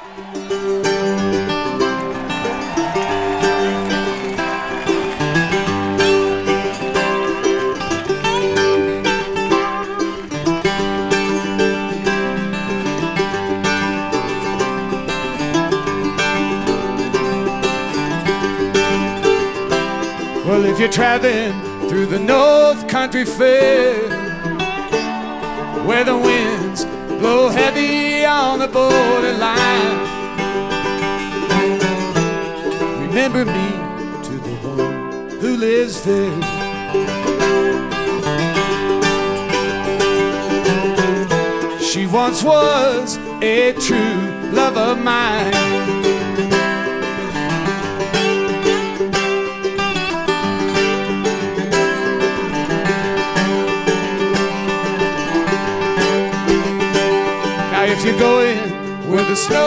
Well, if you're traveling through the North Country Fair, where the winds blow heavy on the borderline, remember me to the one who lives there. She once was a true love of mine. If you're going where the snow